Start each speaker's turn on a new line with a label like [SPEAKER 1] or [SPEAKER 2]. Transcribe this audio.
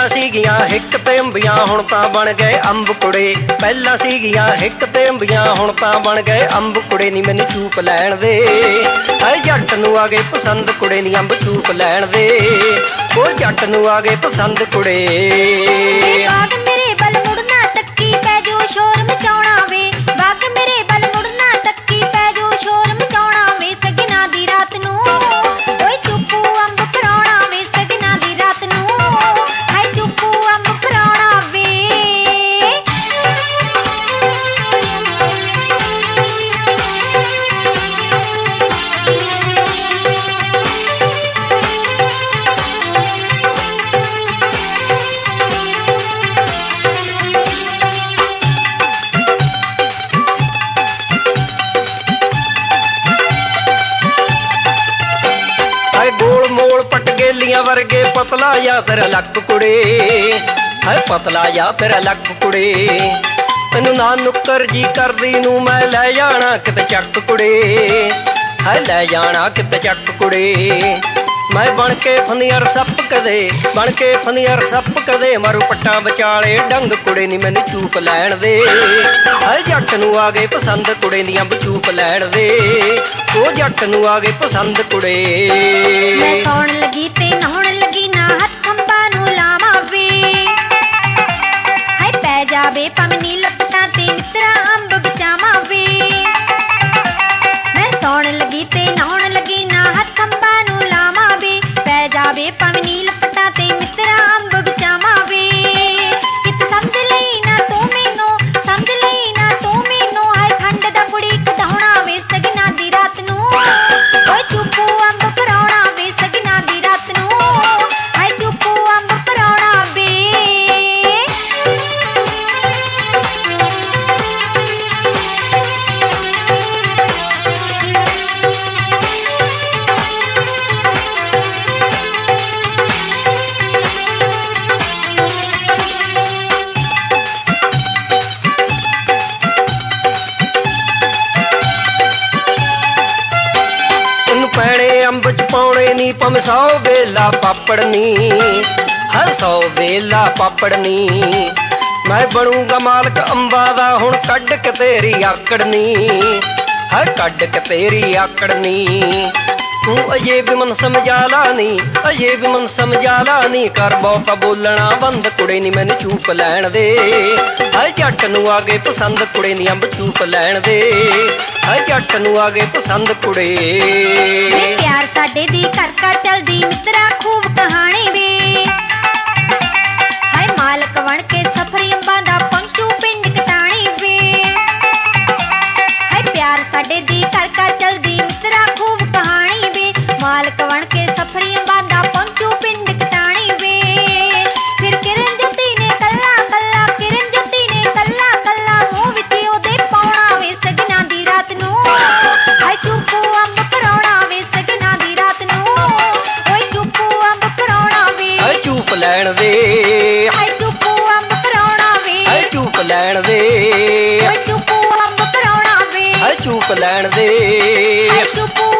[SPEAKER 1] ਪਹਿਲਾਂ ਸੀਗੀਆਂ ਹਿੱਕ ਤੇ ਅੰਬੀਆਂ ਹੁਣ ਤਾਂ ਬਣ ਗਏ ਅੰਬ ਕੁੜੇ। ਪਹਿਲਾਂ ਸੀਗੀਆਂ ਹਿੱਕ ਤੇ ਅੰਬੀਆਂ ਹੁਣ ਤਾਂ ਬਣ ਗਏ ਅੰਬ ਕੁੜੇ। ਨੀ ਮੈਨੂੰ ਚੂਪ ਲੈਣ ਦੇ ਹਾਏ ਜੱਟ ਨੂੰ ਆ ਗਏ ਪਸੰਦ ਕੁੜੇ। ਨੀ ਅੰਬ ਚੂਪ ਲੈਣ ਦੇ ਉਹ ਜੱਟ ਨੂੰ ਆ ਗਏ ਪਸੰਦ ਕੁੜੇ।
[SPEAKER 2] ਬਾਗ ਮੇਰੇ ਵੱਲ ਮੁੜਨਾ ਤੱਕੀ ਪੈ ਜੋ ਸ਼ੋਰ ਮਚਾਉਣਾ ਵੇ। ਬਾਗ ਮੇਰੇ ਵੱਲ ਮੁੜਨਾ ਤੱਕੀ ਪੈ ਜੋ ਸ਼ੋਰ ਮਚਾਉਣਾ ਵੇ। ਸਗਨਾ ਦੀ ਰਾਤ ਨੂੰ ਓਏ ਚੁੱਪੂ ਅੰਬ ਫਰਾਉਣਾ ਵੇ। ਸਗਨਾ ਦੀ ਰਾਤ ਨੂੰ ਹਾਏ ਚੁੱਪੂ ਅੰਬ ਫਰਾਉਣਾ ਵੇ।
[SPEAKER 1] ਗੋਲ ਮੋਲ ਪਟਗੇਲੀਆਂ ਵਰਗੇ ਪਤਲਾ ਜਾਂ ਤੇਰਾ ਲੱਕ ਕੁੜੇ। ਹਾਏ ਪਤਲਾ ਜਾਂ ਤੇਰਾ ਲੱਕ ਕੁੜੇ। ਤੈਨੂੰ ਨਾ ਨੁੱਕਰ ਜੀ ਕਰਦੀ ਨੂੰ ਮੈਂ ਲੈ ਜਾਣਾ ਕਿਤੇ ਚੱਕ ਕੁੜੇ। ਹਾਏ ਲੈ ਜਾਣਾ ਕਿਤੇ ਚੱਕ ਕੁੜੇ। ਮੈਂ ਬਣ ਕੇ ਫਨੀਅਰ ਸੱਪ ਕਦੇ ਬਣ ਕੇ ਫਨੀਅਰ ਸੱਪ ਕਦੇ ਮਾਰੂ ਪੱਟਾਂ ਵਿਚਾਲੇ ਡੰਗ ਕੁੜੇ। ਨੀ ਮੈਨੂੰ ਚੂਪ ਲੈਣ ਦੇ ਹਾਏ ਜੱਟ ਨੂੰ ਆ ਗਏ ਪਸੰਦ ਕੁੜੇ। ਨੀ ਅੰਬ ਚੂਪ ਲੈਣ ਦੇ ਉਹ ਜੱਟ ਨੂੰ ਆ ਗਏ ਪਸੰਦ ਕੁੜੇ।
[SPEAKER 2] ਮੈਂ ਸੌਣ ਲੱਗੀ ਤੇ ਨਹਾਉਣ ਲੱਗੀ ਨਾ ਹੱਥ ਅੰਬਾਂ ਨੂੰ ਲਾਵਾਂ ਵੇ। ਹਾਏ ਪੈ ਜਾਵੇ ਪਮਨੀ ਲੱਪਟਾਂ ਤੇ ਮਿੱਤਰਾ ਅੰਬ ਬਚਾਵਾਂ ਵੇ। ਮੈਂ ਸੌਣ ਲੱਗੀ ਤੇ ਨਹਾਉਣ ਲੱਗੀ ਨਾ ਹੱਥ ਅੰਬਾਂ ਨੂੰ ਲਾਵਾਂ ਵੇ। ਪੈ ਜਾਵੇ ਪਮਨੀ ਲੱਪਟਾਂ ਤੇ ਮਿੱਤਰਾ ਅੰਬ ਬਚਾਵਾਂ ਵੇ। ਕਿਤ ਸਮਝ ਲਈ ਨਾ ਤੂੰ ਮੈਨੂੰ ਸਮਝ ਲਈ ਨਾ ਤੂੰ ਮੈਨੂੰ। ਹਾਏ ਖੰਡ ਦਾ ਕੁੜੀ ਕਢਾਉਣਾ ਵੇ ਸਗਨਾ ਦੀ ਰਾਤ ਨੂੰ ਓਏ ਚੁੱਪੂ ਅੰਬ ਫਰਾਉਣਾ ਵੇ। ਸਗਨਾ ਦੀ ਰਾਤ ਨੂੰ ਹਾਏ ਚੁੱਪੂ ਅੰਬ ਫਰਾਉਣਾ ਵੇ।
[SPEAKER 1] ਪੈਣੇ ਅੰਬ ਚ ਪਾਉਣੇ ਨੀ ਭਾਵੇਂ 100 ਵੇਲਾ ਪਾਪੜ ਨੀ। ਹਰ 100 ਵੇਲਾ ਪਾਪੜ ਨੀ। ਮੈਂ ਬਣੂਗਾ ਮਾਲਕ ਅੰਬਾਂ ਦਾ ਹੁਣ ਕੱਢ ਕੇ ਤੇਰੀ ਆਕੜ ਨੀ। ਹਰ ਕੱਢ ਕੇ ਤੇਰੀ ਆਕੜ ਨੀ। ਤੂੰ ਅਜੇ ਵੀ ਮਨ ਸਮਝਾ ਲਾ ਨੀ ਅਜੇ ਵੀ ਮਨ ਸਮਝਾ ਲਾ ਨੀ। ਕਰ ਬਹੁਤਾ ਬੋਲਣਾ ਬੰਦ ਕੁੜੇ। ਨੀ ਮੈਨੂੰ ਚੂਪ ਲੈਣ ਦੇ ਹਾਏ ਜੱਟ ਨੂੰ ਆ ਗਏ ਪਸੰਦ ਕੁੜੇ। ਨੀ ਅੰਬ ਚੂਪ ਲੈਣ ਦੇ ਹਾਏ ਜੱਟ ਨੂੰ ਆ ਗਏ ਪਸੰਦ ਕੁੜੇ।
[SPEAKER 2] ਵੇ ਪਿਆਰ ਸਾਡੇ ਦੀ ਘਰ ਘਰ ਚਲਦੀ ਮਿੱਤਰਾ ਖੂਬ ਕਹਾਣੀ ਵੇ। ਹਾਏ ਮਾਲਕ ਬਣ ਕੇ ਸਫਰੀ ਅੰਬਾਂ ਦਾ ਪਹੁੰਚੂ ਪਿੰਡ ਕਟਾਣੀ ਵੇ। ਹਾਏ ਪਿਆਰ ਸਾਡੇ ਦੀ ਘਰ ਘਰ ਚਲਦੀ ਮਿੱਤਰਾ ਖੂਬ ਕਹਾਣੀ ਵੇ। ਮਾਲਕ ਬਣ ਕੇ ਸਫਰੀ ਅੰਬਾਂ ਦਾ ਪਹੁੰਚੂ ਪਿੰਡ ਕਟਾਣੀ ਵੇ। ਫਿਰ ਕਿਰਨ ਜੋਤੀ ਨੇ ਕੱਲਾ ਕੱਲਾ ਕਿਰਨ ਜੋਤੀ ਨੇ ਕੱਲਾ ਕੱਲਾ ਮੂੰਹ ਵਿੱਚ ਉਹਦੇ ਪਾਉਣਾ ਵੇ। ਸਗਨਾ ਦੀ ਰਾਤ ਨੂੰ ਹਾਏ ਚੁੱਪੂ ਅੰਬ ਫਰਾਉਣਾ ਵੇ। ਸਗਨਾ ਦੀ ਰਾਤ ਨੂੰ ਓਏ ਚੁੱਪੂ ਅੰਬ ਫਰਾਉਣਾ ਵੇ।
[SPEAKER 1] ਹਾਏ ਚੂਪ ਲੈਣ ਦੇ
[SPEAKER 2] ਹਾਏ ਚੁੱਪੂ ਅੰਬ ਫਰਾਉਣਾ ਵੇ।
[SPEAKER 1] ਹਾਏ ਚੂਪ ਲੈਣ ਦੇ
[SPEAKER 2] ਓਏ ਚੁੱਪੂ ਅੰਬ ਫਰਾਉਣਾ ਵੇ।
[SPEAKER 1] ਹਾਏ ਚੂਪ ਲੈਣ ਦੇ
[SPEAKER 2] ਹਾਏ ਚੁੱਪੂ